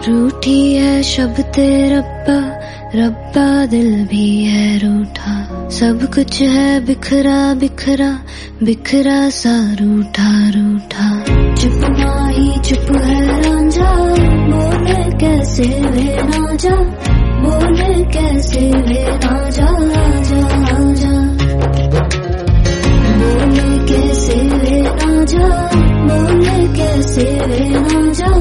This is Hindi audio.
रूठी है शब्द रब्बा, रब्बा दिल भी है रूठा। सब कुछ है बिखरा बिखरा, बिखरा सा रूठा रूठा। चुप माही चुप है रांझा, बोले कैसे वे ना जा, बोले कैसे वे ना जा, जा जा। बोले कैसे वे ना जा, बोले कैसे वे ना जा।